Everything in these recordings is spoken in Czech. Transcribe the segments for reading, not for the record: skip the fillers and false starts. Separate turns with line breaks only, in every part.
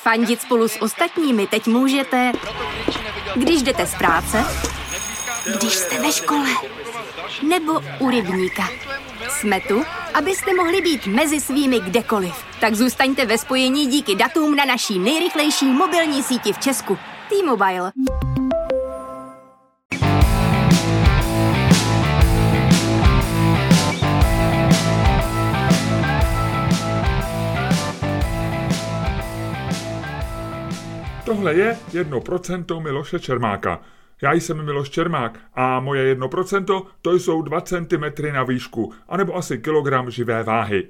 Fandit spolu s ostatními teď můžete, když jdete z práce, když jste ve škole, nebo u rybníka. Jsme tu, abyste mohli být mezi svými kdekoliv. Tak zůstaňte ve spojení díky datům na naší nejrychlejší mobilní síti v Česku. T-Mobile.
Tohle je 1% Miloše Čermáka. Já jsem Miloš Čermák a moje 1% to jsou 2 cm na výšku, anebo asi kilogram živé váhy.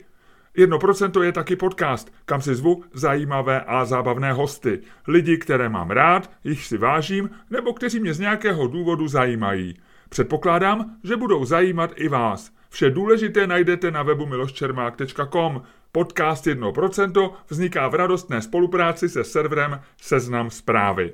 1% je taky podcast, kam si zvu zajímavé a zábavné hosty. Lidi, které mám rád, jich si vážím, nebo kteří mě z nějakého důvodu zajímají. Předpokládám, že budou zajímat i vás. Vše důležité najdete na webu miloščermák.com. Podcast 1% vzniká v radostné spolupráci se serverem Seznam Zprávy.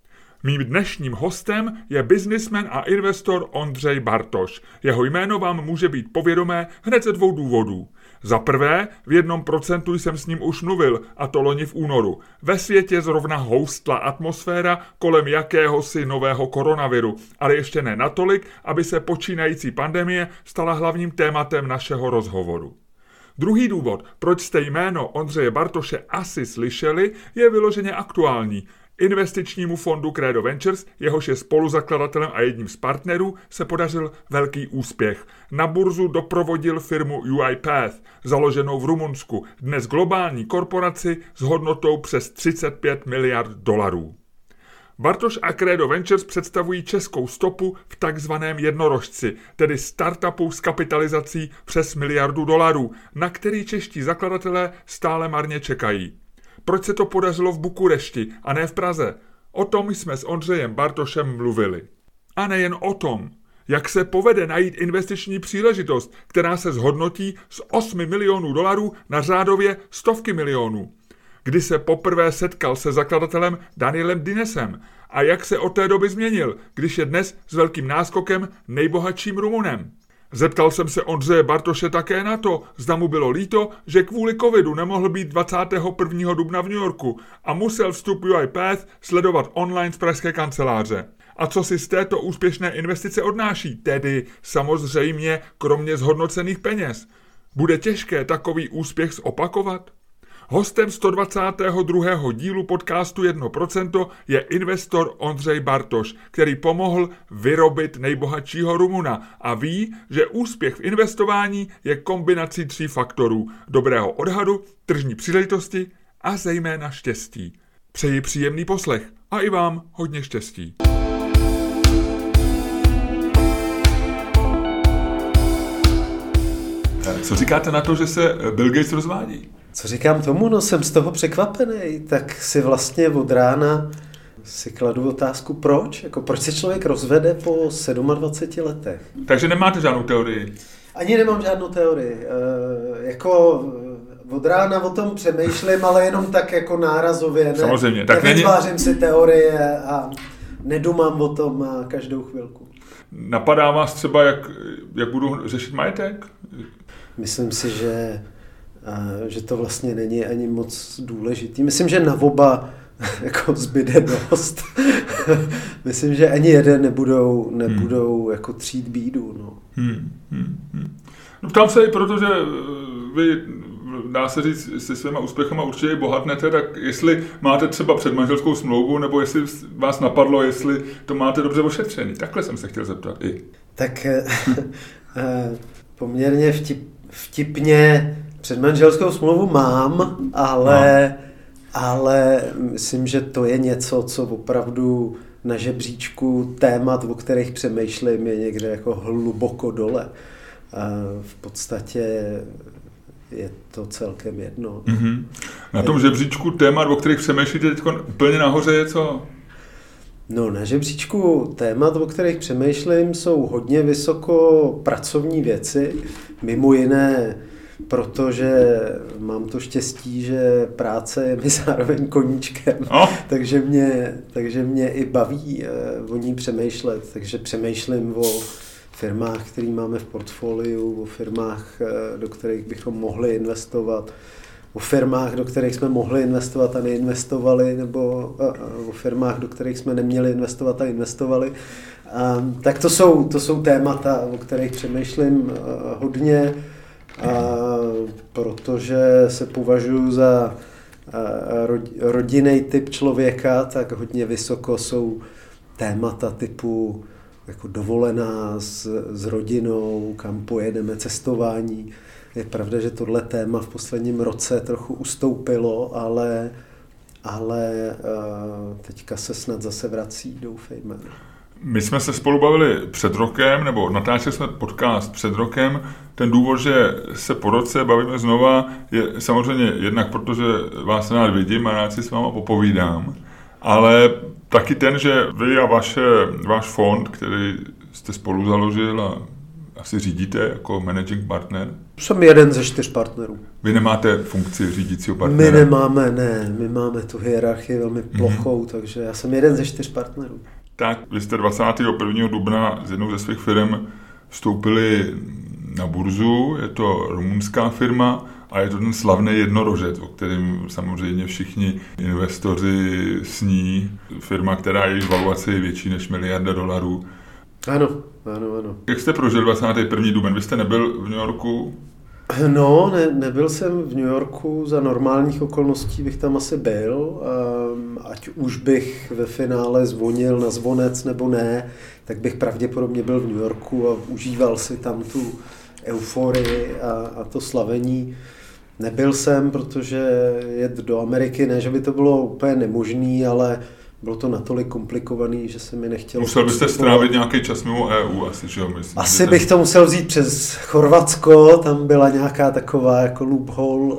Mým dnešním hostem je businessman a investor Ondřej Bartoš. Jeho jméno vám může být povědomé hned ze 2 důvodů. Za prvé, v 1% jsem s ním už mluvil, a to loni v únoru. Ve světě zrovna houstla atmosféra kolem jakéhosi nového koronaviru, ale ještě ne natolik, aby se počínající pandemie stala hlavním tématem našeho rozhovoru. Druhý důvod, proč jste jméno Ondřeje Bartoše asi slyšeli, je vyloženě aktuální. Investičnímu fondu Credo Ventures, jehož je spoluzakladatelem a jedním z partnerů, se podařil velký úspěch. Na burzu doprovodil firmu UiPath, založenou v Rumunsku, dnes globální korporaci s hodnotou přes 35 miliard dolarů. Bartoš a Credo Ventures představují českou stopu v takzvaném jednorožci, tedy startupu s kapitalizací přes miliardu dolarů, na který čeští zakladatelé stále marně čekají. Proč se to podařilo v Bukurešti a ne v Praze? O tom jsme s Ondřejem Bartošem mluvili. A nejen o tom, jak se povede najít investiční příležitost, která se zhodnotí z 8 milionů dolarů na řádově stovky milionů. Kdy se poprvé setkal se zakladatelem Danielem Dinesem a jak se od té doby změnil, když je dnes s velkým náskokem nejbohatším Rumunem. Zeptal jsem se Ondřeje Bartoše také na to, zda mu bylo líto, že kvůli covidu nemohl být 21. dubna v New Yorku a musel vstup UiPath sledovat online z pražské kanceláře. A co si z této úspěšné investice odnáší, tedy samozřejmě kromě zhodnocených peněz? Bude těžké takový úspěch zopakovat? Hostem 122. dílu podcastu 1% je investor Ondřej Bartoš, který pomohl vyrobit nejbohatšího Rumuna a ví, že úspěch v investování je kombinací 3 faktorů: dobrého odhadu, tržní příležitosti a zejména štěstí. Přeji příjemný poslech a i vám hodně štěstí. Co říkáte na to, že se Bill Gates rozvádí?
Co říkám tomu? No, jsem z toho překvapený. Tak si vlastně od rána si kladu otázku, proč? Proč se člověk rozvede po 27 letech?
Takže nemáte žádnou teorii?
Ani nemám žádnou teorii. Od rána o tom přemýšlím, ale jenom tak jako nárazově.
Samozřejmě.
Tak nevytvářím si teorie a nedumám o tom každou chvilku.
Napadá vás třeba, jak budu řešit majetek?
Myslím si, že to vlastně není ani moc důležitý. Myslím, že na oba zbyde dost. Myslím, že ani jeden nebudou jako třít bídu. No.
No ptám se i proto, že vy, dá se říct, se svýma úspěchama určitě bohatnete, tak jestli máte třeba předmanželskou smlouvu, nebo jestli vás napadlo, jestli to máte dobře ošetřený. Takhle jsem se chtěl zeptat i.
Tak poměrně vtipně předmanželskou smlouvu mám, ale myslím, že to je něco, co opravdu na žebříčku témat, o kterých přemýšlím, je někde jako hluboko dole. V podstatě je to celkem jedno.
Mm-hmm. Na tom žebříčku témat, o kterých přemýšlíte teď úplně nahoře je co?
No, na žebříčku témat, o kterých přemýšlím, jsou hodně vysoko pracovní věci, mimo jiné, protože mám to štěstí, že práce je mi zároveň koníčkem, takže mě i baví o ní přemýšlet, takže přemýšlím o firmách, které máme v portfoliu, o firmách, do kterých bychom mohli investovat, o firmách, do kterých jsme mohli investovat a neinvestovali, nebo o firmách, do kterých jsme neměli investovat a investovali. Tak to jsou témata, o kterých přemýšlím hodně, protože se považuji za rodinný typ člověka, tak hodně vysoko jsou témata typu jako dovolená s rodinou, kam pojedeme, cestování. Je pravda, že tohle téma v posledním roce trochu ustoupilo, ale teďka se snad zase vrací, doufejme.
My jsme se spolu bavili před rokem, nebo natáčeli jsme podcast před rokem. Ten důvod, že se po roce bavíme znova, je samozřejmě jednak protože vás rád vidím a rád si s váma popovídám, ale taky ten, že vy a váš fond, který jste spolu založil a asi řídíte jako managing partner.
Jsem jeden ze 4 partnerů.
Vy nemáte funkci řídícího partnera?
My máme tu hierarchii velmi plochou, takže já jsem jeden ze 4 partnerů.
Tak, vy jste 21. dubna z jednou ze svých firm vstoupili na burzu, je to rumunská firma a je to ten slavný jednorožec, o kterém samozřejmě všichni investoři sní. Firma, která její valuace je větší než $1 miliarda.
Ano.
Jak jste prožil 21. duben? Vy jste nebyl v New Yorku?
No, nebyl jsem v New Yorku, za normálních okolností bych tam asi byl, ať už bych ve finále zvonil na zvonec nebo ne, tak bych pravděpodobně byl v New Yorku a užíval si tam tu euforii a to slavení. Nebyl jsem, protože jet do Ameriky, ne, že by to bylo úplně nemožný, ale bylo to natolik komplikovaný, že se mi nechtělo...
Musel byste strávit nějaký čas mimo EU asi, že jo? Myslím,
asi bych to musel vzít přes Chorvatsko, tam byla nějaká taková jako loophole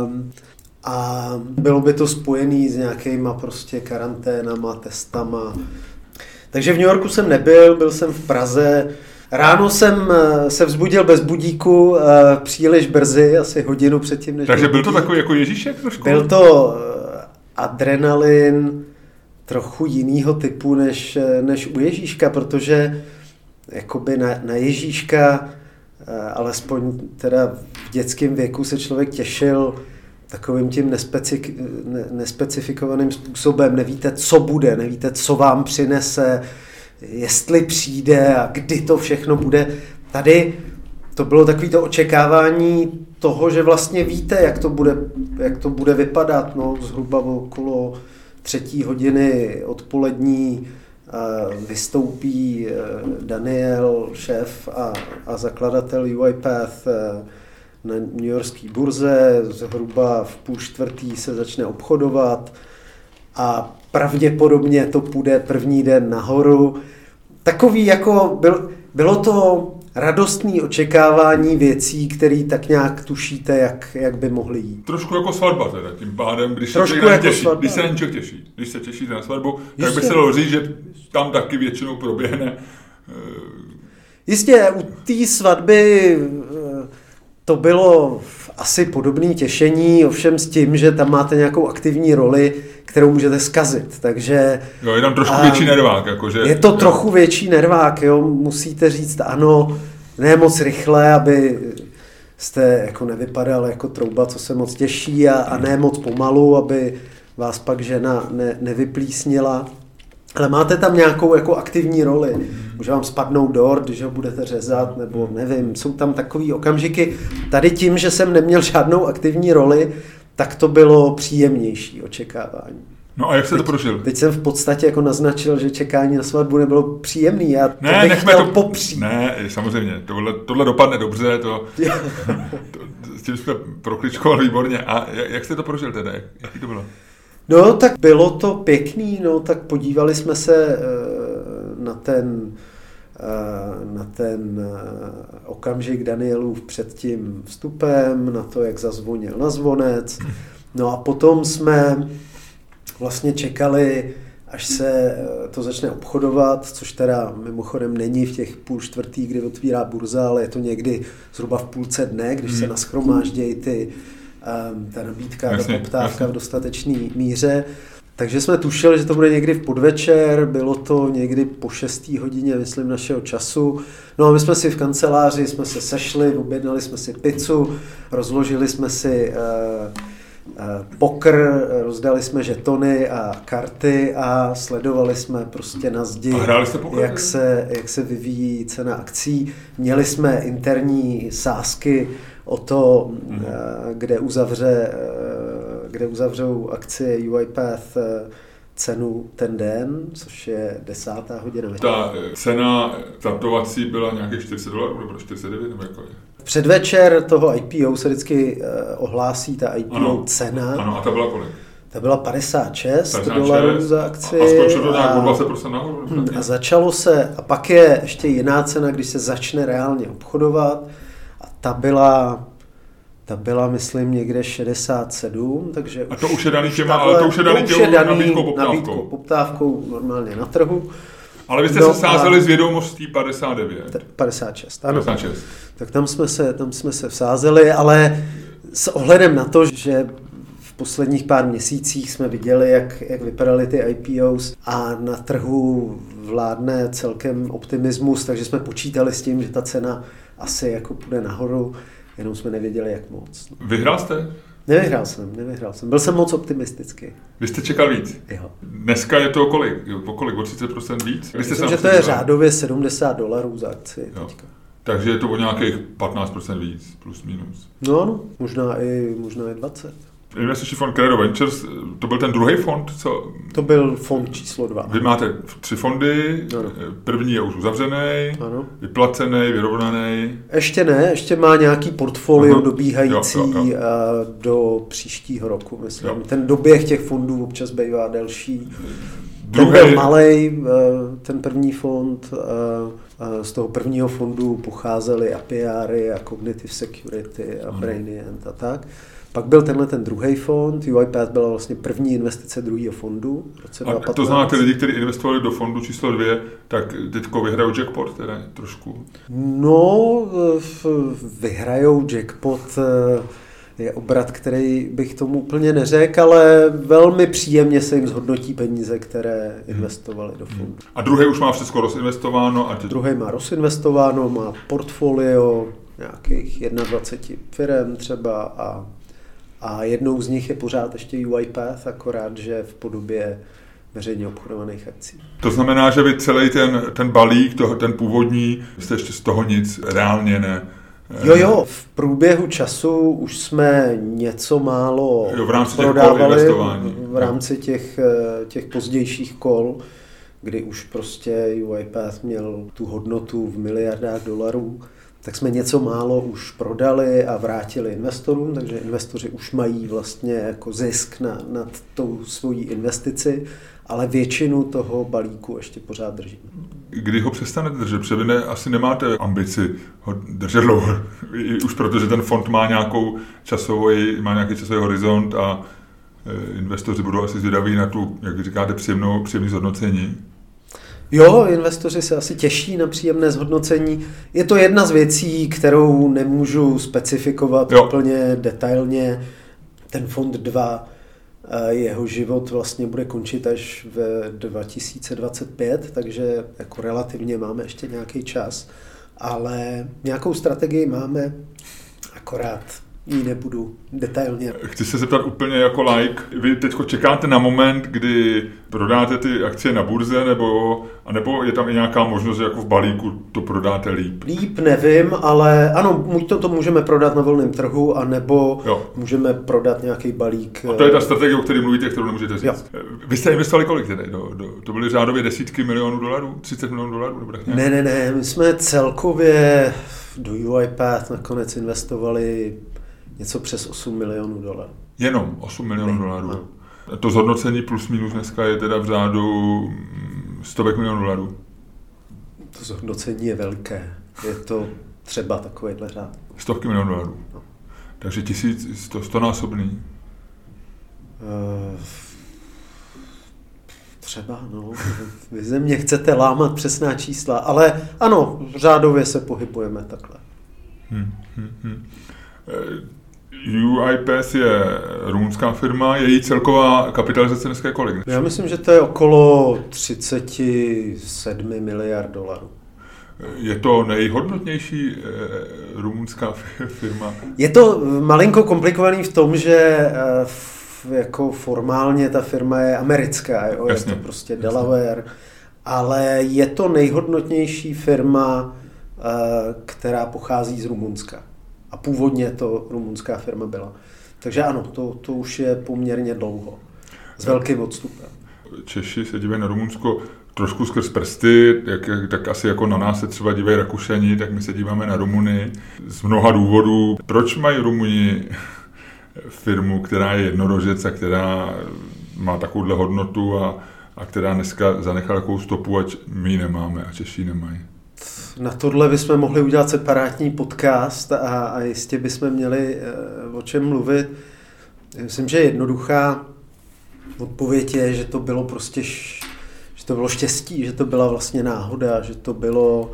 a bylo by to spojený s nějakýma prostě karanténama, testama. Takže v New Yorku jsem nebyl, byl jsem v Praze. Ráno jsem se vzbudil bez budíku příliš brzy, asi hodinu předtím, než...
Takže byl to takový jako Ježíšek trošku?
Byl to adrenalin trochu jinýho typu než u Ježíška, protože jakoby na Ježíška, alespoň teda v dětském věku, se člověk těšil takovým tím nespecifikovaným způsobem. Nevíte, co bude, nevíte, co vám přinese, jestli přijde a kdy to všechno bude. Tady to bylo takové to očekávání toho, že vlastně víte, jak to bude vypadat. No, zhruba okolo 3 hodiny odpolední vystoupí Daniel, šéf a zakladatel UiPath na newyorské burze, zhruba v 3:30 se začne obchodovat a pravděpodobně to půjde první den nahoru. Takový jako bylo to radostné očekávání věcí, které tak nějak tušíte, jak by mohly jít.
Trošku jako svatba teda, tím pádem, když se člověk těší. Když se těšíte na svatbu, tak by se dalo říct, že tam taky většinou proběhne.
Jistě, u té svatby to bylo asi podobné těšení, ovšem s tím, že tam máte nějakou aktivní roli, kterou můžete zkazit, takže...
Jo, je tam trošku větší nervák, jakože...
Je to trochu větší nervák, jo, musíte říct ano, ne moc rychle, aby jste jako nevypadal jako trouba, co se moc těší a ne moc pomalu, aby vás pak žena nevyplísnila. Ale máte tam nějakou jako aktivní roli. Může vám spadnout dort, když ho budete řezat, nebo nevím, jsou tam takový okamžiky. Tady tím, že jsem neměl žádnou aktivní roli, tak to bylo příjemnější očekávání.
No a jak jste to prožil?
Teď jsem v podstatě jako naznačil, že čekání na svatbu nebylo příjemný. Já to
ne,
bych chtěl popřít.
Ne, samozřejmě, tohle dopadne dobře, s tím jsme prokličkovali výborně. A jak jste to prožil teda? Jaký to bylo?
No, tak bylo to pěkný, no, tak podívali jsme se na ten okamžik Danielův před tím vstupem, na to, jak zazvonil na zvonec. No a potom jsme vlastně čekali, až se to začne obchodovat, což teda mimochodem není v těch 3:30, kdy otvírá burza, ale je to někdy zhruba v půlce dne, když se nashromáždějí ta nabídka, ta poptávka v dostatečné míře. Takže jsme tušili, že to bude někdy v podvečer, bylo to někdy po 6. hodině, myslím, našeho času. No a my jsme si v kanceláři, jsme se sešli, objednali jsme si pizzu, rozložili jsme si poker, rozdali jsme žetony a karty a sledovali jsme prostě na zdi, jak se vyvíjí cena akcí. Měli jsme interní sázky o to, kde uzavřou akcie UiPath cenu ten den, což je 10. hodina večer.
Ta cena startovací byla nějakých $40 nebo 49 nebo jako je?
V předvečer toho IPO se vždycky ohlásí ta IPO cena.
Ano, a ta byla kolik?
Ta byla $56 za akci.
A skončilo to nějak o 20% nahoru?
A začalo se, a pak je ještě jiná cena, když se začne reálně obchodovat. A ta byla, myslím, někde 67, takže
a to už je daný těma, ale to už je daný
nabídkou, poptávkou normálně na trhu.
Ale vy jste se sázeli z vědomostí 59.
56, ano.
56.
Tak tam jsme se vsázeli, ale s ohledem na to, že v posledních pár měsících jsme viděli, jak vypadaly ty IPOs a na trhu vládne celkem optimismus, takže jsme počítali s tím, že ta cena asi jako půjde nahoru, jenom jsme nevěděli, jak moc.
Vyhrál jste?
Nevyhrál jsem. Byl jsem moc optimistický.
Vy jste čekal víc?
Jo.
Dneska je to kolik? O 30% víc?
Myslím, že to je řádově $70 za akci teďka.
Takže je to o nějakých 15% víc, plus minus.
No, možná i 20.
Investiční fond Credo Ventures, to byl ten druhý fond, co?
To byl fond číslo 2.
Vy máte 3 fondy, ano. První je už uzavřený, vyplacený, vyrovnaný.
Ještě ne, ještě má nějaký portfolio dobíhající do příštího roku, myslím. Jo. Ten doběh těch fondů občas bývá delší. Ten byl malej, ten první fond, z toho prvního fondu pocházely API a Cognitive Security a Brainient a tak. Pak byl ten druhý fond, UiPath byla vlastně první investice druhého fondu v roce 2015.
A to znamená, ty lidi, kteří investovali do fondu číslo 2, tak teďko vyhrajou jackpot, teda trošku?
No, vyhrajou jackpot je obrat, který bych tomu úplně neřekl, ale velmi příjemně se jim zhodnotí peníze, které investovali do fondu.
A druhý už má všechno rozinvestováno?
Druhý má rozinvestováno, má portfolio nějakých 21 firem třeba a jednou z nich je pořád ještě UiPath, akorát, že v podobě veřejně obchodovaných akcí.
To znamená, že vy celý ten balík, ten původní, jste ještě z toho nic reálně ne...
Jo, v průběhu času už jsme něco málo prodávali v rámci těch pozdějších kol, kdy už prostě UiPath měl tu hodnotu v miliardách dolarů, tak jsme něco málo už prodali a vrátili investorům, takže investoři už mají vlastně jako zisk nad tou svojí investici, ale většinu toho balíku ještě pořád držíme.
Kdy ho přestanete držet? Protože vy asi nemáte ambici ho držet dlouho, už protože ten fond má nějaký časový horizont a investoři budou asi zvědaví na tu, jak říkáte, příjemný zhodnocení.
Jo, investoři se asi těší na příjemné zhodnocení. Je to jedna z věcí, kterou nemůžu specifikovat úplně detailně. Ten fond 2, jeho život vlastně bude končit až v 2025, takže jako relativně máme ještě nějaký čas, ale nějakou strategii máme, akorát ji nebudu detailně.
Chci se zeptat úplně jako like. Vy teď čekáte na moment, kdy prodáte ty akcie na burze, nebo je tam i nějaká možnost, že jako v balíku to prodáte líp?
Líp nevím, ale ano, to můžeme prodat na volném trhu, anebo můžeme prodat nějaký balík.
A to je ta strategie, o které mluvíte, kterou nemůžete říct. Jo. Vy jste investovali kolik tedy? To byly řádově desítky milionů dolarů? 30 milionů dolarů?
Ne, my jsme celkově do UiPath nakonec investovali něco přes 8 milionů dolarů.
Jenom 8 milionů dolarů. To zhodnocení plus minus dneska je teda v řádu 100 milionů dolarů.
To zhodnocení je velké. Je to třeba takovýhle řád.
100 milionů dolarů. No. Takže 100 násobný.
Třeba, no. Vy ze mě chcete lámat přesná čísla, ale ano, řádově se pohybujeme takhle.
UiPath je rumunská firma, její celková kapitalizace dneska je kolik?
Já myslím, že to je okolo 37 miliard dolarů.
Je to nejhodnotnější rumunská firma?
Je to malinko komplikovaný v tom, že jako formálně ta firma je americká, jo?
Jasně,
je to prostě Delaware, ale je to nejhodnotnější firma, která pochází z Rumunska. A původně to rumunská firma byla. Takže ano, to už je poměrně dlouho. S velkým odstupem.
Češi se dívají na Rumunsko trošku skrz prsty, tak asi jako na nás se třeba dívají Rakušani, tak my se díváme na Rumuny z mnoha důvodů. Proč mají Rumuni firmu, která je jednorožec a která má takovouhle hodnotu a která dneska zanechala takovou stopu, ať my ji nemáme a Češi nemají?
Na tohle bychom mohli udělat separátní podcast a jistě bychom měli o čem mluvit. Myslím, že jednoduchá odpověď je, že to bylo prostě že to bylo štěstí, že to byla vlastně náhoda, že to bylo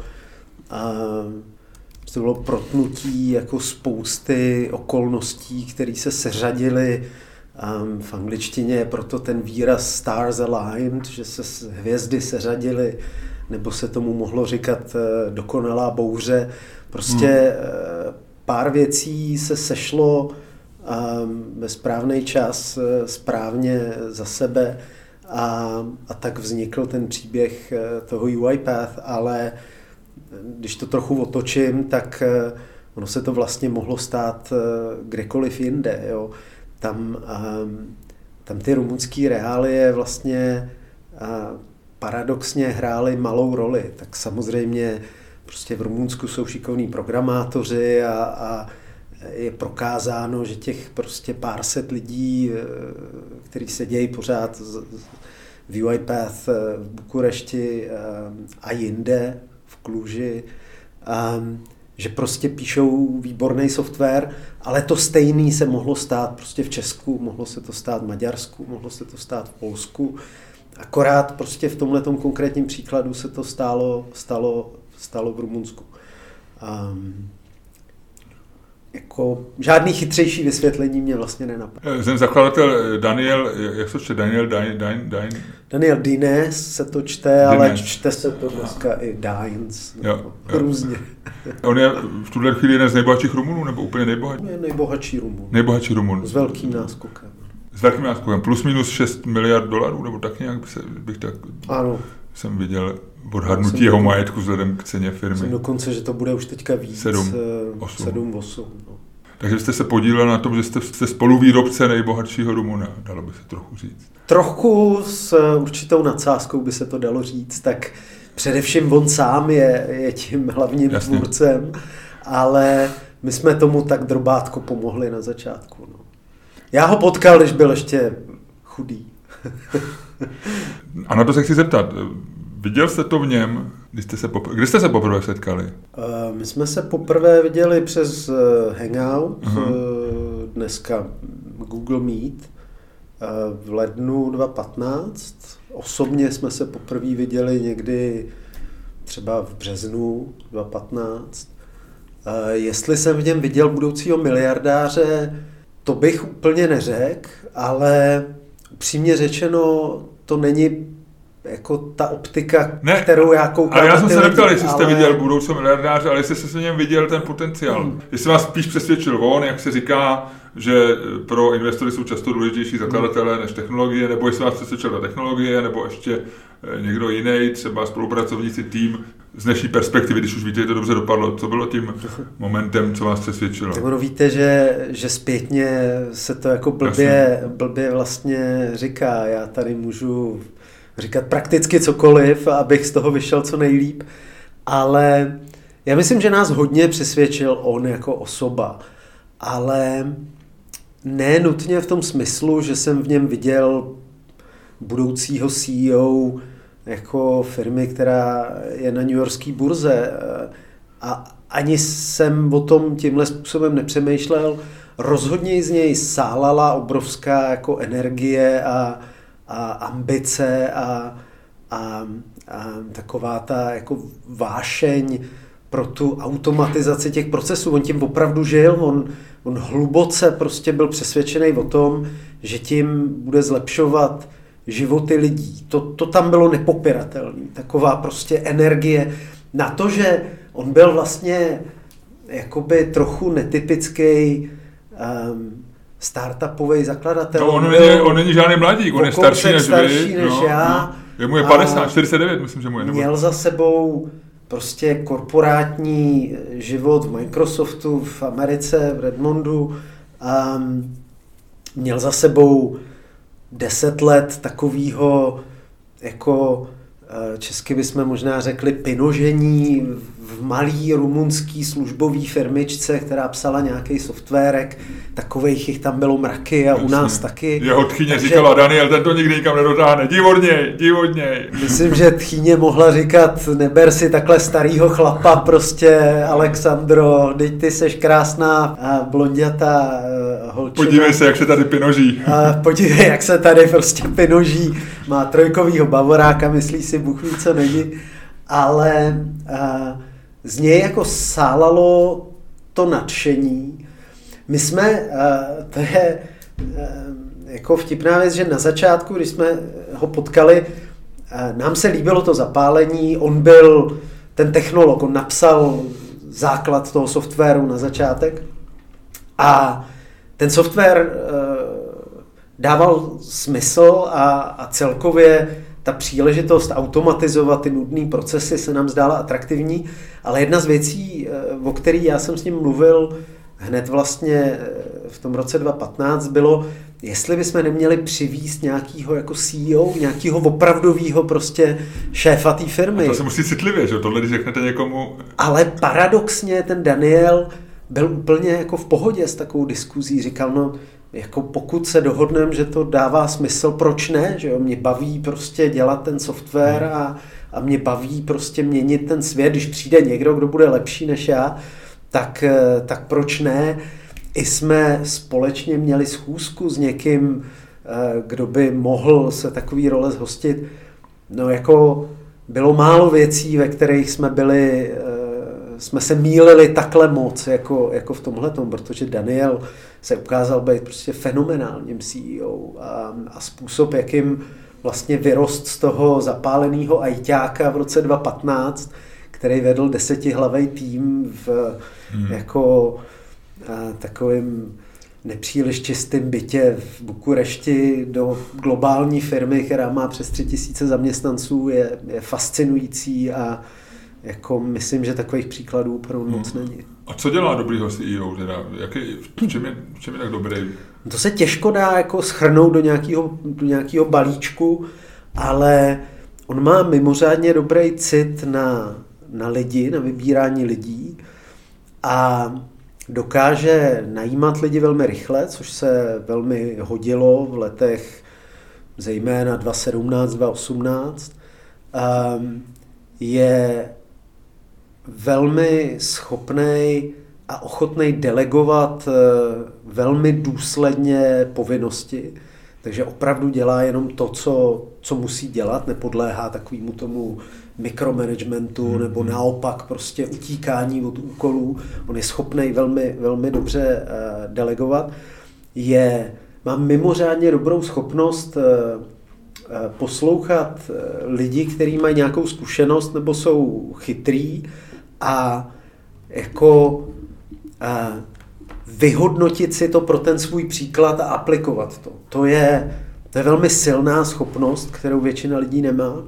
protnutí jako spousty okolností, které se seřadily. V angličtině je proto ten výraz stars aligned, že se hvězdy seřadily, nebo se tomu mohlo říkat dokonalá bouře. Prostě pár věcí se sešlo ve správný čas, správně za sebe a tak vznikl ten příběh toho UiPath, ale když to trochu otočím, tak ono se to vlastně mohlo stát kdekoliv jinde. Jo. Tam ty rumunský reálie vlastně paradoxně hrály malou roli. Tak samozřejmě prostě v Rumunsku jsou šikovní programátoři a je prokázáno, že těch prostě pár set lidí, kteří sedějí pořád v UiPath v Bukurešti a jinde, v Kluži, že prostě píšou výborný software, ale to stejný se mohlo stát prostě v Česku, mohlo se to stát v Maďarsku, mohlo se to stát v Polsku. Akorát prostě v tomhletom konkrétním příkladu se to stalo v Rumunsku. Jako žádný chytřejší vysvětlení mě vlastně nenapadlo.
Ten zakladatel Daniel, jak se čte?
Daniel Dines se to čte, ale čte se to dneska i Dines. Různě.
On je v tuhle chvíli jeden z nejbohatších Rumunů, nebo úplně nejbohatší?
Je nejbohatší Rumun.
Nejbohatší Rumun.
S velkým náskokem.
S velkým náskokem. Plus minus 6 miliard dolarů, nebo tak nějak bych tak...
Ano.
Jsem viděl odhadnutí jeho majetku vzhledem k ceně firmy.
Jsem dokonce, že to bude už teďka víc. 7-8. No.
Takže jste se podílel na tom, že jste spoluvýrobce nejbohatšího Rumuna, dalo by se trochu říct.
Trochu s určitou nadsázkou by se to dalo říct, tak především on sám je tím hlavním tvůrcem, ale my jsme tomu tak drobátko pomohli na začátku. No. Já ho potkal, když byl ještě chudý.
A na to se chci zeptat. Viděl jste to v něm, kdy jste se poprvé setkali?
My jsme se poprvé viděli přes Hangout, dneska Google Meet, v lednu 2015. Osobně jsme se poprvé viděli někdy třeba v březnu 2015. Jestli jsem v něm viděl budoucího miliardáře, to bych úplně neřekl, ale upřímně řečeno, to není jako ta optika, kterou já koukám.
Ale já jsem se neptal, jestli jste viděl budoucího miliardáře, ale jestli jste se v něm viděl ten potenciál. Jestli vás spíš přesvědčil on, jak se říká, že pro investory jsou často důležitější zakladatelé než technologie, nebo jestli vás přesvědčil ta technologie, nebo ještě někdo jiný, třeba spolupracovníci, tým z dnešní perspektivy, když už víte, že to dobře dopadlo. Co bylo tím momentem, co vás přesvědčilo?
Tak ono víte, že zpětně se to jako blbě vlastně říká. Já tady můžu říkat prakticky cokoliv, abych z toho vyšel co nejlíp, ale já myslím, že nás hodně přesvědčil on jako osoba, ale ne nutně v tom smyslu, že jsem v něm viděl budoucího CEO jako firmy, která je na newyorské burze, a ani jsem o tom tímhle způsobem nepřemýšlel. Rozhodně z něj sálala obrovská jako energie a ambice a taková ta jako vášeň pro tu automatizaci těch procesů. On tím opravdu žil, on hluboce prostě byl přesvědčený o tom, že tím bude zlepšovat životy lidí. To tam bylo nepopiratelné. Taková prostě energie. na to, že on byl vlastně jakoby trochu netypický startupový zakladatel.
No, on není žádný mladík, on je starší než já. No. Mu je 50, 49, myslím, že mu je.
Měl za sebou prostě korporátní život v Microsoftu, v Americe, v Redmondu. Měl za sebou 10 let takového, jako česky bychom možná řekli, pinožení v malý rumunský službový firmičce, která psala nějaký softwarek, takovejch jich tam bylo mraky a u nás taky.
Jeho tchýně říkala, Daniel, ten to nikdy nikam nedotáhne, divodněj.
Myslím, že tchýně mohla říkat, neber si takhle starýho chlapa, prostě Alexandro, teď ty seš krásná blondětá holčina.
Podívej se, jak se tady pinoží.
Podívej, jak se tady prostě pinoží. Má trojkovýho bavoráka, myslí si, Bůh ví, co není. Ale z něj jako sálalo to nadšení. My jsme, to je jako vtipná věc, že na začátku, když jsme ho potkali, nám se líbilo to zapálení, on byl ten technolog, on napsal základ toho softwaru na začátek a ten software dával smysl a celkově ta příležitost automatizovat ty nudné procesy se nám zdála atraktivní, ale jedna z věcí, o který já jsem s ním mluvil hned vlastně v tom roce 2015, bylo, jestli bychom neměli přivízt nějakýho jako CEO, nějakýho opravdovýho prostě šéfa té firmy.
A to se musí citlivě, že tohle, když řeknete někomu.
Ale paradoxně ten Daniel byl úplně jako v pohodě s takovou diskuzí, říkal, no jako pokud se dohodneme, že to dává smysl, proč ne, že jo, mě baví prostě dělat ten software a mě baví prostě měnit ten svět, když přijde někdo, kdo bude lepší než já, tak proč ne. I jsme společně měli schůzku s někým, kdo by mohl se takový role zhostit. No jako bylo málo věcí, ve kterých jsme se mýlili takhle moc, jako v tomhletom, protože Daniel se ukázal být prostě fenomenálním CEO a způsob, jakým vlastně vyrost z toho zapáleného ajťáka v roce 2015, který vedl 10hlavý tým v jako takovým nepříliš čistým bytě v Bukurešti do globální firmy, která má přes 3000 zaměstnanců, je fascinující a jako myslím, že takových příkladů opravdu moc není.
A co dělá dobrýho CEO? Teda? V čem je tak dobrý?
To se těžko dá jako shrnout do nějakého balíčku, ale on má mimořádně dobrý cit na lidi, na vybírání lidí a dokáže najímat lidi velmi rychle, což se velmi hodilo v letech zejména 2017, 2018. Je velmi schopnej a ochotnej delegovat velmi důsledně povinnosti, takže opravdu dělá jenom to, co musí dělat, nepodléhá takovému tomu mikromanagementu nebo naopak prostě utíkání od úkolů. On je schopnej velmi, velmi dobře delegovat. Má mimořádně dobrou schopnost poslouchat lidi, kteří mají nějakou zkušenost nebo jsou chytrý a jako vyhodnotit si to pro ten svůj příklad a aplikovat to. To je velmi silná schopnost, kterou většina lidí nemá.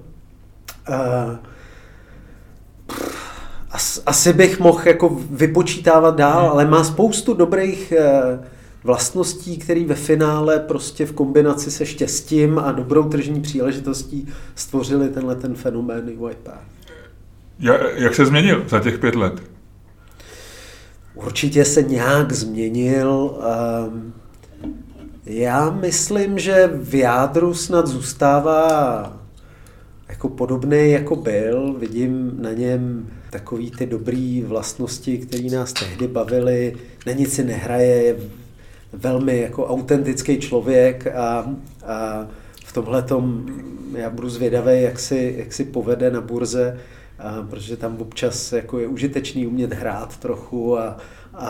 Asi bych mohl jako vypočítávat dál, ale má spoustu dobrých vlastností, které ve finále prostě v kombinaci se štěstím a dobrou tržní příležitostí stvořili ten fenomén UiPath.
Jak se změnil za těch 5 let?
Určitě se nějak změnil. Já myslím, že v jádru snad zůstává jako podobný, jako byl. Vidím na něm takový ty dobrý vlastnosti, které nás tehdy bavily. Na nic si nehraje, je velmi jako autentický člověk a v tomhletom já budu zvědavý, jak si povede na burze, protože tam občas jako je užitečný umět hrát trochu a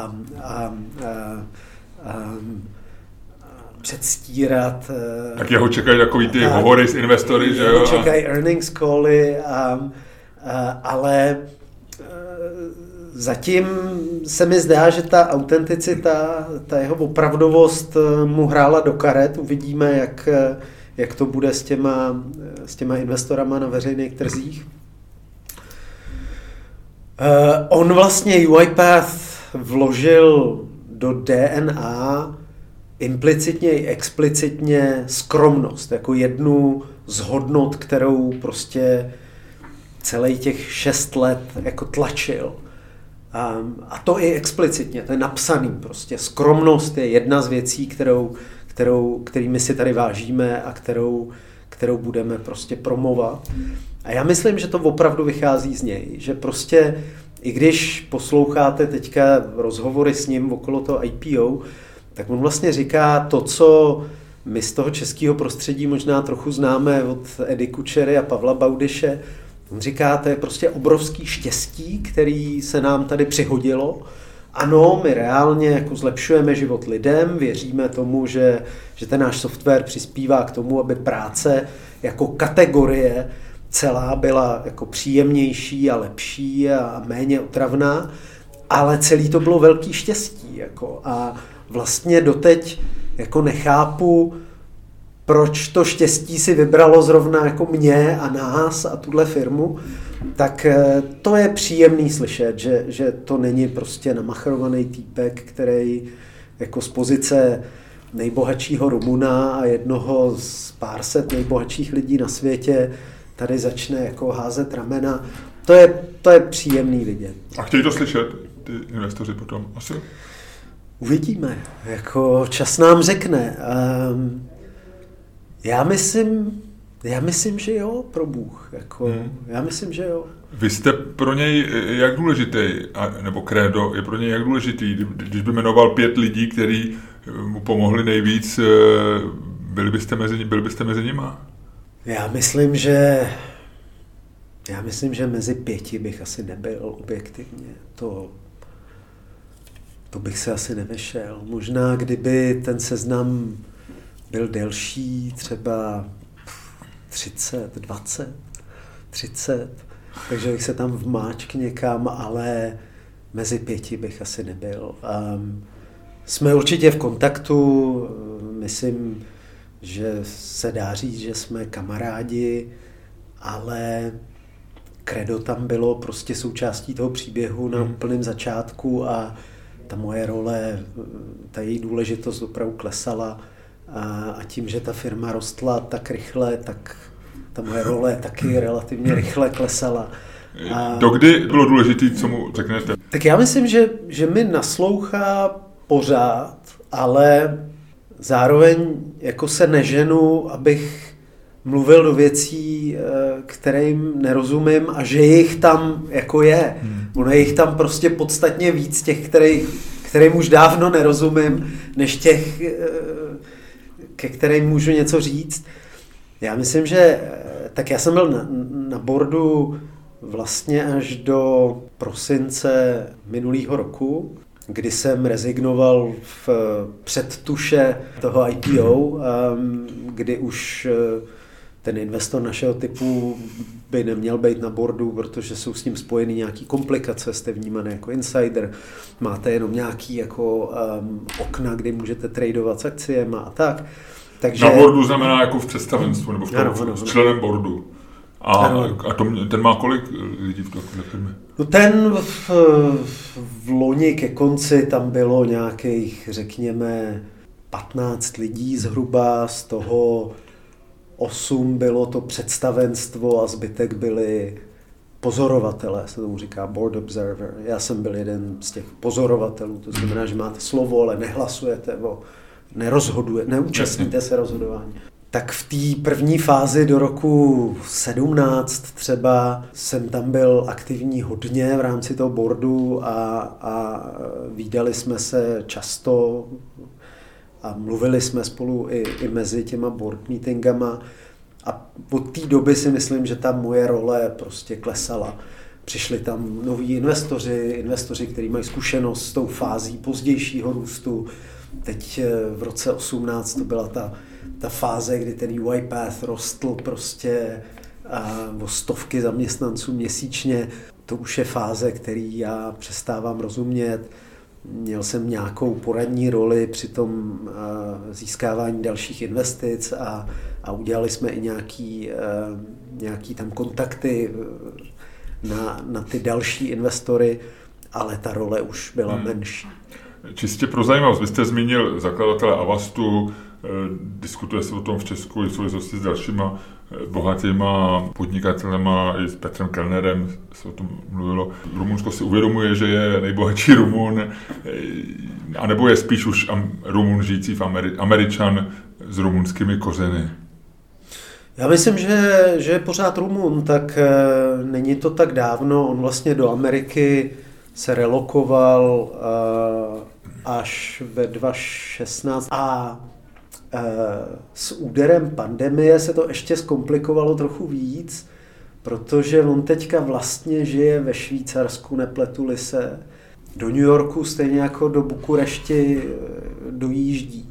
předstírat.
Tak jeho čekají takový ty hovory s investory, že jo?
Jeho čekají earnings cally, ale zatím se mi zdá, že ta autenticita, ta jeho opravdovost mu hrála do karet. Uvidíme, jak to bude s těma investorama na veřejných trzích. On vlastně UiPath vložil do DNA implicitně i explicitně skromnost, jako jednu z hodnot, kterou prostě celých těch 6 let jako tlačil. A to i explicitně, to je napsaný prostě. Skromnost je jedna z věcí, kterými si tady vážíme a kterou budeme prostě promovat. A já myslím, že to opravdu vychází z něj, že prostě i když posloucháte teďka rozhovory s ním okolo toho IPO, tak on vlastně říká to, co my z toho českého prostředí možná trochu známe od Edy Kučery a Pavla Baudyše. On říká, to je prostě obrovský štěstí, který se nám tady přihodilo. Ano, my reálně jako zlepšujeme život lidem, věříme tomu, že ten náš software přispívá k tomu, aby práce jako kategorie celá byla jako příjemnější a lepší a méně otravná, ale celý to bylo velký štěstí. Jako, a vlastně doteď jako nechápu, proč to štěstí si vybralo zrovna jako mě a nás a tuhle firmu, tak to je příjemný slyšet, že to není prostě namachrovaný týpek, který jako z pozice nejbohatšího Rumuna a jednoho z pár set nejbohatších lidí na světě tady začne jako házet ramena. To je příjemný vidět.
A chtějí to slyšet ty investoři potom asi?
Uvidíme. Jako čas nám řekne. Já myslím, že jo, pro Bůh. Jako, já myslím, že jo.
Vy jste pro něj jak důležitý, nebo Credo je pro něj jak důležitý, když by jmenoval 5 lidí, kteří mu pomohli nejvíc, byli byste mezi nima?
Já myslím, že mezi 5 bych asi nebyl objektivně. To bych se asi nevešel. Možná, kdyby ten seznam byl delší, třeba 30, 20, 30, takže bych se tam vmáčk někam, ale mezi 5 bych asi nebyl. Jsme určitě v kontaktu, myslím, že se dá říct, že jsme kamarádi, ale Credo tam bylo prostě součástí toho příběhu na úplném začátku a ta moje role, ta její důležitost opravdu klesala a tím, že ta firma rostla tak rychle, tak ta moje role taky relativně rychle klesala.
Dokdy bylo důležité, co mu řeknete? Tak
já myslím, že mi naslouchá pořád, ale zároveň jako se neženu, abych mluvil do věcí, kterým nerozumím a že jich tam jako je. Ono je jich tam prostě podstatně víc těch, kterým už dávno nerozumím, než těch, ke kterým můžu něco říct. Já myslím, že tak já jsem byl na boardu vlastně až do prosince minulého roku, kdy jsem rezignoval v předtuše toho IPO, kdy už ten investor našeho typu by neměl být na boardu, protože jsou s ním spojeny nějaké komplikace, jste vnímaný jako insider, máte jenom nějaký jako okna, kdy můžete tradovat s akciemi a tak. Takže...
Na boardu znamená jako v představenstvu, nebo s členem boardu. A ten má kolik lidí v takové firmě?
No ten v loni ke konci tam bylo nějakých, řekněme, 15 lidí zhruba, z toho 8 bylo to představenstvo a zbytek byli pozorovatelé, se tomu říká board observer. Já jsem byl jeden z těch pozorovatelů, to znamená, že máte slovo, ale nehlasujete, neúčastníte se rozhodování. Tak v té první fázi do roku 17 třeba jsem tam byl aktivní hodně v rámci toho boardu a vídali jsme se často a mluvili jsme spolu i mezi těma board meetingama a od té doby si myslím, že ta moje role prostě klesala. Přišli tam noví investoři, kteří mají zkušenost s tou fází pozdějšího růstu. Teď v roce 18 to byla ta fáze, kdy ten UiPath rostl prostě o stovky zaměstnanců měsíčně. To už je fáze, který já přestávám rozumět. Měl jsem nějakou poradní roli při tom získávání dalších investic a udělali jsme i nějaký tam kontakty na ty další investory, ale ta role už byla menší.
Čistě pro zajímavost, vy jste zmínil zakladatele Avastu, diskutuje se o tom v Česku i v souvislosti s dalšíma bohatýma podnikatelema, i s Petrem Kellnerem se o tom mluvilo. Rumunsko si uvědomuje, že je nejbohatší Rumun, anebo je spíš už Rumun žijící v Američan s rumunskými kořeny?
Já myslím, že je pořád Rumun, tak není to tak dávno. On vlastně do Ameriky se relokoval až ve 2016 a s úderem pandemie se to ještě zkomplikovalo trochu víc, protože on teďka vlastně žije ve Švýcarsku, nepletu-li se. Do New Yorku stejně jako do Bukurešti dojíždí.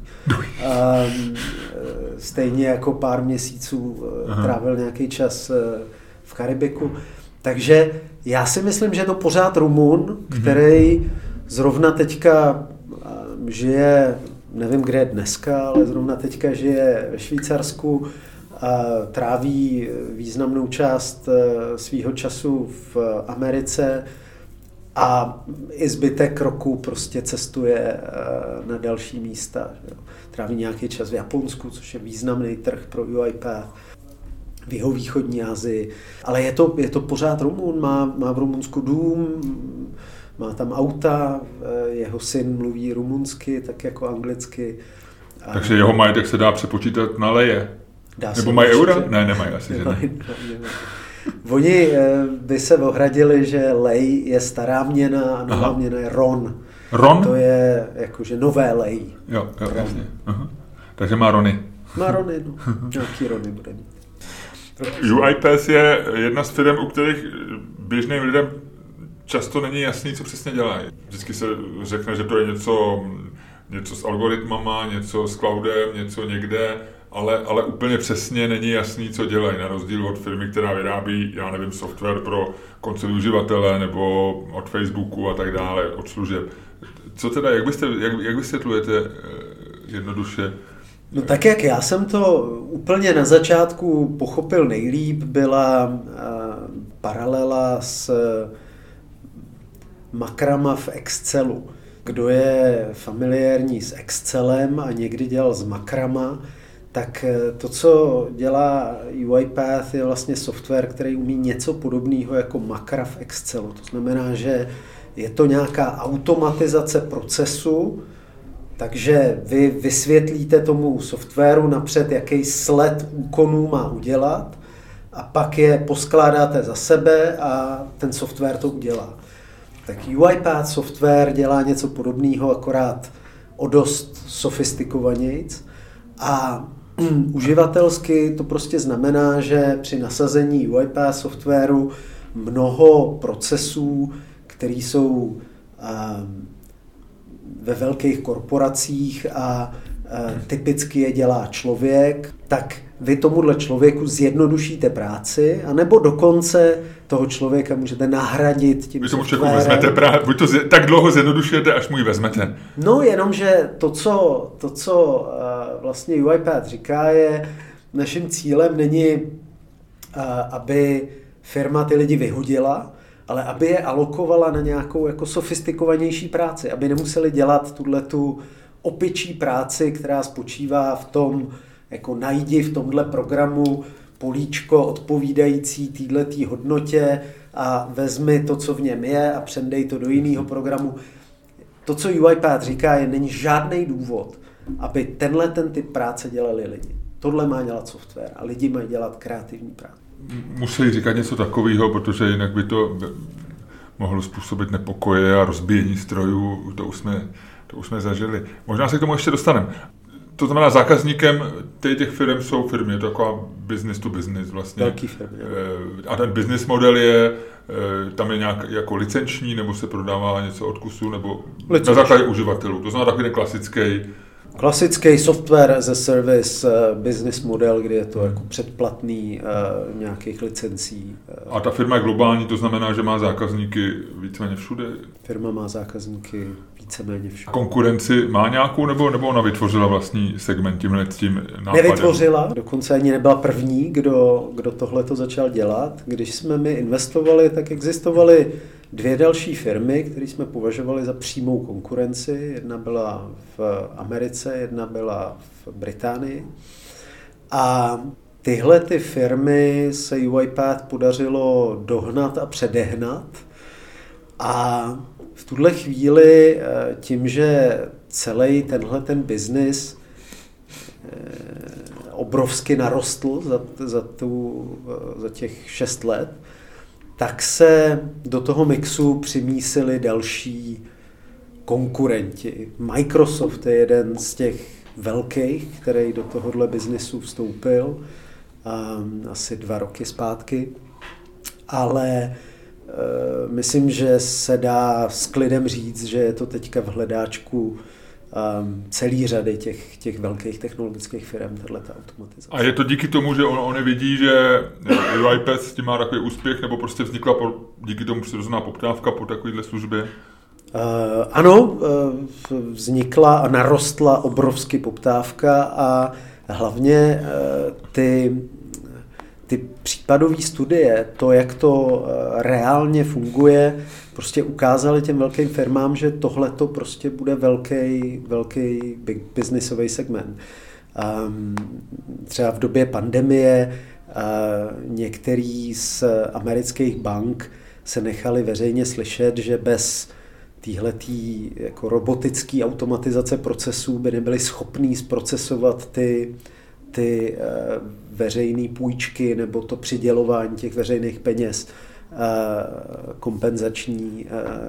Stejně jako pár měsíců trávil nějaký čas v Karibiku. Takže já si myslím, že je to pořád Rumun, který zrovna teďka žije, nevím, kde je dneska, ale zrovna teďka žije ve Švýcarsku, tráví významnou část svýho času v Americe a i zbytek roku prostě cestuje na další místa. Tráví nějaký čas v Japonsku, což je významný trh pro UiPath, v jihovýchodní Asii, ale je to pořád Rumun, má v Rumunsku dům, má tam auta, jeho syn mluví rumunsky, tak jako anglicky.
Takže jeho majetek se dá přepočítat na leje? Nebo mají eura? Ne, nemají asi, že ne.
Oni by se ohradili, že lej je stará měna a nová měna je ron.
Ron?
To je jakože nové lej.
Jo, jasně. Takže má rony.
Má rony, no. Nějaký rony bude mít.
UiPath je jedna z firm, u kterých běžným lidem často není jasný, co přesně dělají. Vždycky se řekne, že to je něco s algoritmama, něco s cloudem, něco někde, ale úplně přesně není jasný, co dělají, na rozdíl od firmy, která vyrábí, já nevím, software pro koncové uživatele nebo od Facebooku a tak dále, od služeb. Co teda, jak vysvětlujete jednoduše?
No tak jak já jsem to úplně na začátku pochopil nejlíp, byla paralela s makrama v Excelu. Kdo je familiární s Excelem a někdy dělal s makrama, tak to, co dělá UiPath, je vlastně software, který umí něco podobného jako makra v Excelu. To znamená, že je to nějaká automatizace procesu, takže vy vysvětlíte tomu softwaru napřed, jaký sled úkonů má udělat a pak je poskládáte za sebe a ten software to udělá. Tak UiPath software dělá něco podobného, akorát o dost sofistikovanějc a uživatelsky to prostě znamená, že při nasazení UiPath softwaru mnoho procesů, které jsou ve velkých korporacích a typicky je dělá člověk, tak vy tomuhle člověku zjednodušíte práci, anebo dokonce toho člověka můžete nahradit tím
vy tomu člověku vezmete práci, vy to tak dlouho zjednodušujete, až mu ji vezmete.
No, jenomže to, co vlastně UiPath říká, je, naším cílem není, aby firma ty lidi vyhodila, ale aby je alokovala na nějakou jako sofistikovanější práci, aby nemuseli dělat tuhletu opičí práci, která spočívá v tom, jako najdi v tomhle programu políčko odpovídající této hodnotě a vezmi to, co v něm je a přendej to do jiného programu. To, co UiPath říká, je, není žádný důvod, aby ten typ práce dělali lidi. Tohle má dělat software a lidi mají dělat kreativní práci.
Musí říkat něco takového, protože jinak by to mohlo způsobit nepokoje a rozbíjení strojů, to už jsme zažili. Možná se k tomu ještě dostaneme. To znamená, zákazníkem těch firm jsou firmy, je to taková business to business vlastně.
Velký firmy.
A ten business model je, tam je nějak jako licenční, nebo se prodává něco od kusu, nebo licenční. Na základě uživatelů. To znamená takový ten klasický
Klasický software as a service business model, kdy je to jako předplatný nějakých licencí.
A ta firma je globální, to znamená, že má zákazníky víceméně všude?
Firma má zákazníky víceméně všude.
A konkurenci má nějakou, nebo ona vytvořila vlastní segment tím nápadem?
Nevytvořila, dokonce ani nebyla první, kdo tohleto začal dělat. Když jsme my investovali, tak existovaly 2 další firmy, které jsme považovali za přímou konkurenci. Jedna byla v Americe, jedna byla v Británii. A tyhle ty firmy se UiPath podařilo dohnat a předehnat. A v tuhle chvíli tím, že celý ten biznis obrovsky narostl za těch 6 let, tak se do toho mixu přimísili další konkurenti. Microsoft je jeden z těch velkých, který do tohohle biznesu vstoupil asi 2 roky zpátky, ale myslím, že se dá s klidem říct, že je to teďka v hledáčku celý řady těch velkých technologických firm, tato automatizace.
A je to díky tomu, že oni vidí, že UiPath s tím má takový úspěch, nebo prostě vznikla díky tomu přirozená poptávka po takovéhle službě?
Ano, vznikla a narostla obrovsky poptávka a hlavně ty případové studie, to, jak to reálně funguje, prostě ukázali těm velkým firmám, že tohleto prostě bude velký big businessový segment. Třeba v době pandemie některý z amerických bank se nechali veřejně slyšet, že bez téhletý jako robotický automatizace procesů by nebyli schopní zprocesovat ty veřejné půjčky nebo to přidělování těch veřejných peněz kompenzační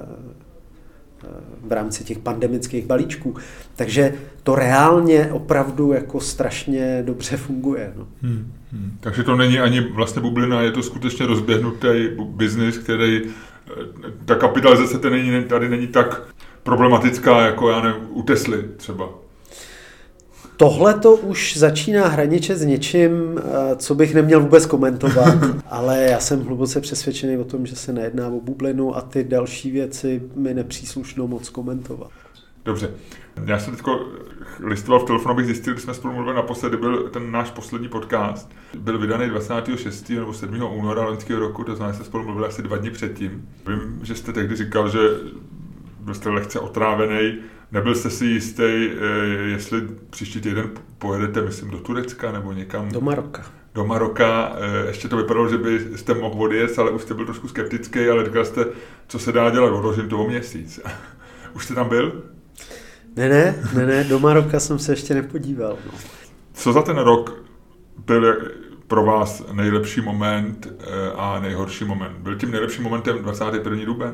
v rámci těch pandemických balíčků. Takže to reálně opravdu jako strašně dobře funguje. No.
Takže to není ani vlastně bublina, je to skutečně rozběhnutý biznis, který ta kapitalizace tady není tak problematická, jako já nevím, u Tesly třeba.
Tohle to už začíná hraničit s něčím, co bych neměl vůbec komentovat, ale já jsem hluboce přesvědčený o tom, že se nejedná o bublinu a ty další věci mi nepříslušnou moc komentovat.
Dobře. Já jsem teď listoval v telefonu, abych zjistil, když jsme spolu mluvili naposledy, byl ten náš poslední podcast. Byl vydaný 26. nebo 7. února loňského roku, to znamená, že jsme spolu mluvili asi 2 dny předtím. Vím, že jste tehdy říkal, že byl jste lehce otrávený. Nebyl jste si jistý, jestli příští týden pojedete, myslím, do Turecka nebo někam? Do Maroka. Ještě to vypadalo, že byste mohl odjet, ale už jste byl trošku skeptický, ale říkal jste, co se dá dělat, odložím to o měsíc. Už jste tam byl?
Ne, do Maroka jsem se ještě nepodíval. No.
Co za ten rok byl pro vás nejlepší moment a nejhorší moment? Byl tím nejlepším momentem 21. duben?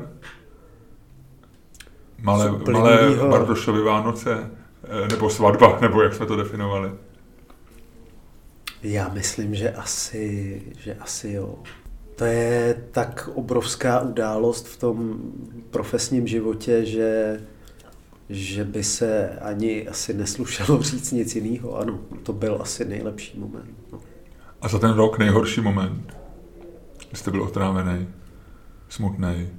Malé Bartošovy Vánoce, nebo svatba, nebo jak jsme to definovali?
Já myslím, že asi jo. To je tak obrovská událost v tom profesním životě, že by se ani asi neslušelo říct nic jiného. Ano, to byl asi nejlepší moment. No.
A za ten rok nejhorší moment? Jste byl otrávený, smutný?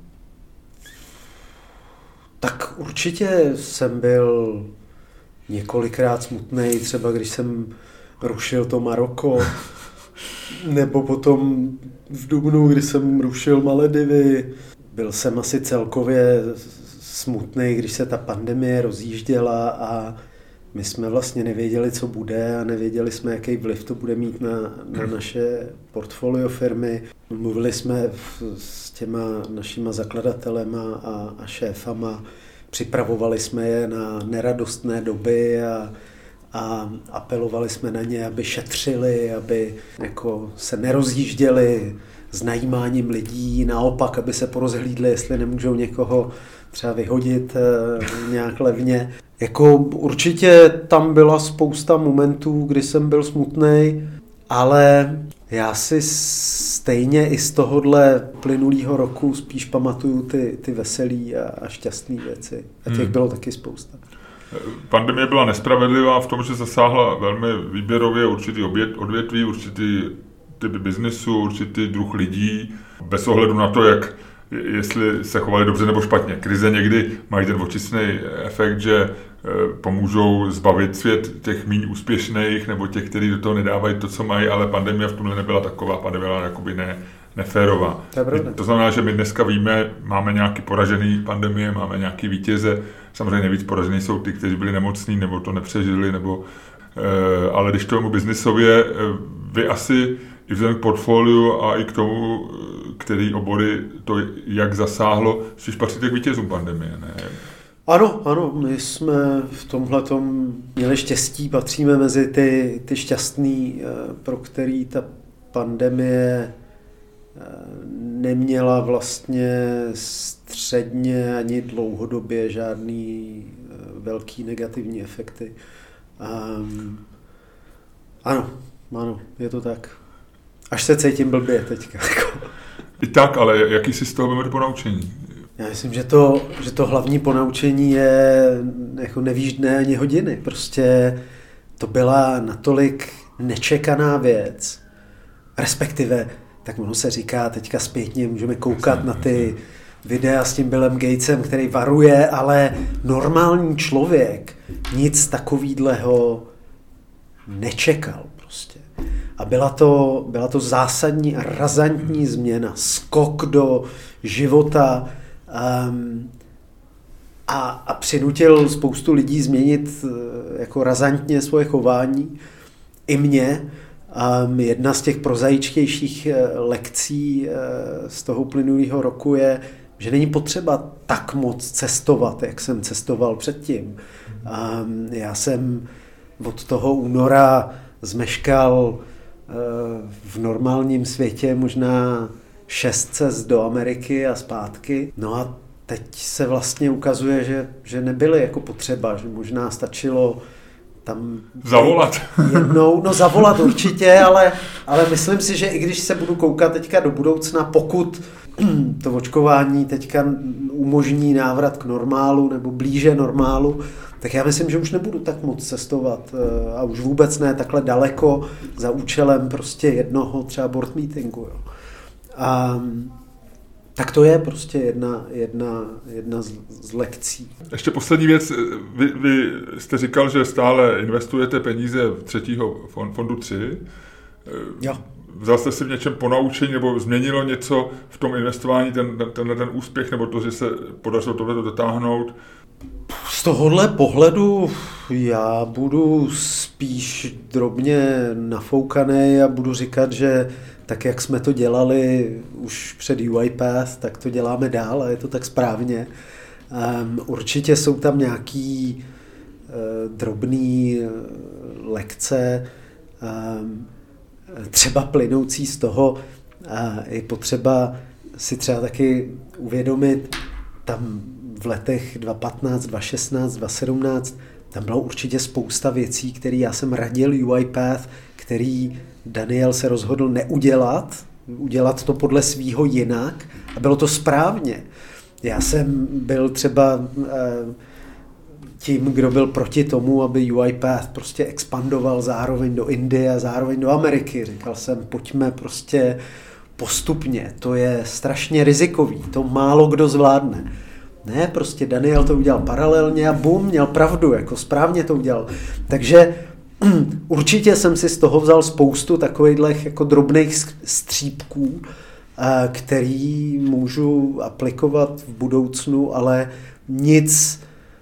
Tak určitě jsem byl několikrát smutný, třeba když jsem rušil to Maroko, nebo potom v dubnu, kdy jsem rušil Maledivy. Byl jsem asi celkově smutný, když se ta pandemie rozjížděla a my jsme vlastně nevěděli, co bude a nevěděli jsme, jaký vliv to bude mít na naše portfolio firmy. Mluvili jsme s těma našima zakladatelema a šéfama, připravovali jsme je na neradostné doby a apelovali jsme na ně, aby šetřili, aby jako se nerozjížděli s najímáním lidí, naopak, aby se porozhlídli, jestli nemůžou někoho třeba vyhodit nějak levně. Jako určitě tam byla spousta momentů, kdy jsem byl smutnej, ale já si stejně i z tohohle plynulýho roku spíš pamatuju ty veselý a šťastný věci. A těch bylo taky spousta.
Pandemie byla nespravedlivá v tom, že zasáhla velmi výběrově určitý odvětví, určitý typ biznesu, určitý druh lidí, bez ohledu na to, jestli se chovali dobře nebo špatně. Krize někdy mají ten očistný efekt, že pomůžou zbavit svět těch méně úspěšných nebo těch, kteří do toho nedávají to, co mají, ale pandemie v tomhle nebyla taková, pandemie byla jakoby neférová. To znamená, že my dneska víme, máme nějaký poražený pandemie, máme nějaký vítěze, samozřejmě nejvíc poražený jsou ty, kteří byli nemocní nebo to nepřežili, ale když tomu biznisově, vy asi i vzhledem k portfoliu a i k tomu, který obory to jak zasáhlo, spíš patříte k vítězům pandemie, ne?
Ano, my jsme v tomhletom měli štěstí, patříme mezi ty šťastný, pro který ta pandemie neměla vlastně středně ani dlouhodobě žádný velký negativní efekty. Ano, je to tak. Až se cítím blbě teďka.
I tak, ale jaký si z toho budeme ponaučení?
Já myslím, že to hlavní ponaučení je jako nevíš dne ani hodiny. Prostě to byla natolik nečekaná věc. Respektive, tak ono se říká, teďka zpětně můžeme koukat na ty videa s tím Billem Gatesem, který varuje, ale normální člověk nic takovýhleho nečekal prostě. A byla to zásadní a razantní změna, skok do života a přinutil spoustu lidí změnit jako razantně svoje chování. I mě. Jedna z těch prozaičtějších lekcí z toho uplynulého roku je, že není potřeba tak moc cestovat, jak jsem cestoval předtím. Já jsem od toho února zmeškal v normálním světě možná 6 cest do Ameriky a zpátky. No a teď se vlastně ukazuje, že nebyly jako potřeba, že možná stačilo tam
zavolat.
Zavolat určitě, ale myslím si, že i když se budu koukat teďka do budoucna, pokud to očkování teďka umožní návrat k normálu nebo blíže normálu, tak já myslím, že už nebudu tak moc cestovat a už vůbec ne takhle daleko za účelem prostě jednoho třeba board meetingu. Jo. Tak to je prostě jedna z lekcí.
Ještě poslední věc. Vy jste říkal, že stále investujete peníze v třetího fondu 3.
Jo.
Vzal jste si v něčem ponaučení nebo změnilo něco v tom investování ten úspěch nebo to, že se podařilo tohleto dotáhnout?
Z tohohle pohledu já budu spíš drobně nafoukaný a budu říkat, že tak, jak jsme to dělali už před UiPath, tak to děláme dál a je to tak správně. Určitě jsou tam nějaký drobný lekce, třeba plynoucí z toho, je potřeba si třeba taky uvědomit, tam v letech 2015, 2016, 2017, tam bylo určitě spousta věcí, které já jsem radil UiPath, který Daniel se rozhodl neudělat, udělat to podle svýho jinak a bylo to správně. Já jsem byl třeba tím, kdo byl proti tomu, aby UiPath prostě expandoval zároveň do Indie a zároveň do Ameriky. Říkal jsem, pojďme prostě postupně, to je strašně rizikový, to málo kdo zvládne. Ne, prostě Daniel to udělal paralelně a bum, měl pravdu, jako správně to udělal. Takže určitě jsem si z toho vzal spoustu takových jako drobných střípků, který můžu aplikovat v budoucnu, ale nic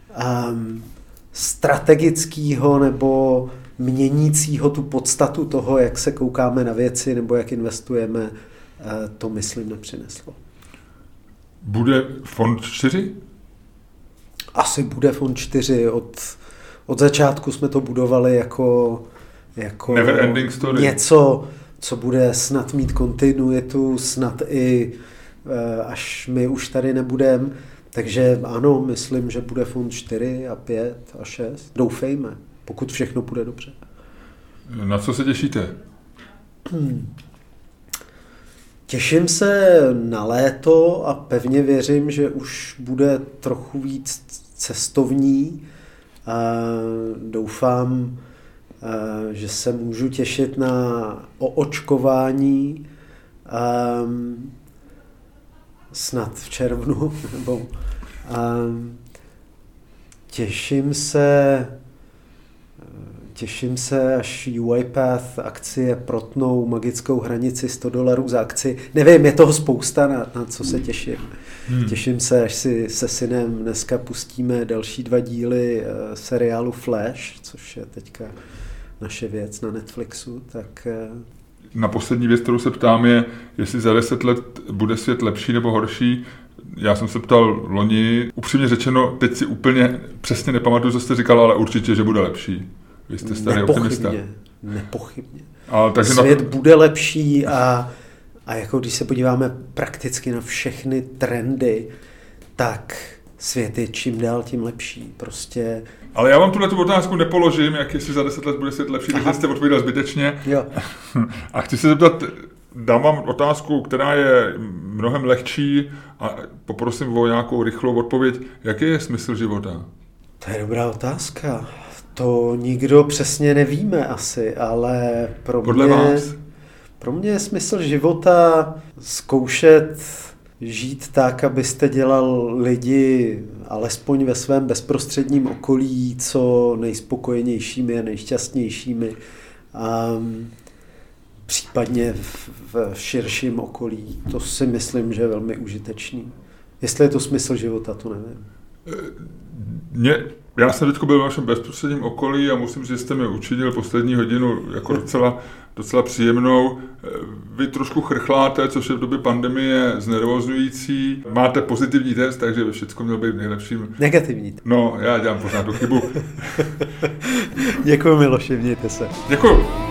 strategického nebo měnícího tu podstatu toho, jak se koukáme na věci nebo jak investujeme, to myslím nepřineslo.
Bude fond 4?
Asi bude fond 4. Od začátku jsme to budovali jako
Never ending story.
Něco, co bude snad mít kontinuitu, snad i až my už tady nebudeme. Takže ano, myslím, že bude fond 4 a 5 a 6. Doufejme, pokud všechno bude dobře.
Na co se těšíte?
Těším se na léto a pevně věřím, že už bude trochu víc cestovní. Doufám, že se můžu těšit na oočkování snad v červnu. Těším se, až UiPath akcie protnou magickou hranici $100 za akci. Nevím, je toho spousta, na co se těším. Těším se, až si se synem dneska pustíme další 2 díly seriálu Flash, což je teďka naše věc na Netflixu. Tak...
Na poslední věc, kterou se ptám, je, jestli za 10 let bude svět lepší nebo horší. Já jsem se ptal loni, upřímně řečeno, teď si úplně přesně nepamatuju, co jste říkal, ale určitě, že bude lepší. Vy jste starý optimista.
Nepochybně.
Takže
svět bude lepší a jako když se podíváme prakticky na všechny trendy, tak svět je čím dál tím lepší. Prostě...
Ale já vám tu otázku nepoložím, jak jestli za 10 let bude svět lepší, takže jste odpověděl zbytečně.
Jo.
A chci se zeptat, dám vám otázku, která je mnohem lehčí a poprosím o nějakou rychlou odpověď. Jaký je smysl života?
To je dobrá otázka. To nikdo přesně nevíme asi, ale pro mě je smysl života zkoušet žít tak, abyste dělal lidi alespoň ve svém bezprostředním okolí co nejspokojenějšími a nejšťastnějšími. A případně v širším okolí. To si myslím, že je velmi užitečný. Jestli je to smysl života, to nevím.
Já jsem teď byl v vašem bezprostředním okolí a musím říct, že jste mi učinil poslední hodinu jako docela příjemnou. Vy trošku chrchláte, což je v době pandemie znervozňující. Máte pozitivní test, takže všechno mělo být nejlepším.
Negativní.
No, já dělám pořád tu chybu.
Děkuji, Miloši, mějte se.
Děkuji.